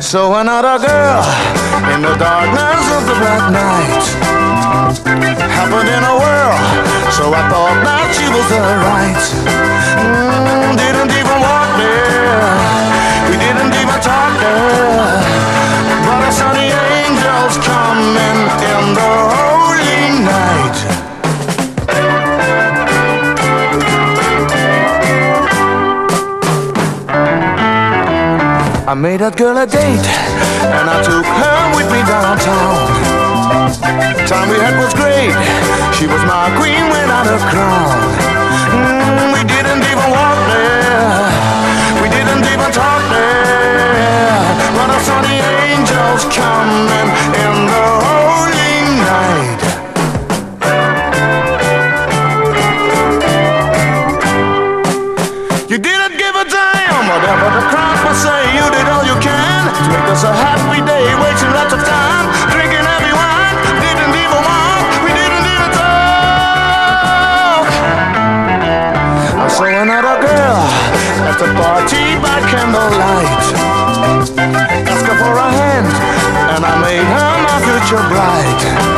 So another girl in the darkness of the black night happened in a world, so I thought that she was the right. Didn't even walk there, we didn't even talk there, but I saw the angels coming in the holy night. I made that girl a date, and I took her with me downtown. Time we had was great, she was my queen without a crown. We didn't even walk there, we didn't even talk there, but I saw the angels coming in the holy night. You didn't give a damn whatever the crowd would say. You did all you can to make us a happy day, wasting lots of time drinking heavy wine. Didn't even walk, we didn't even talk. I saw another girl at the party by candlelight, asked her for a hand, and I made her my future bride.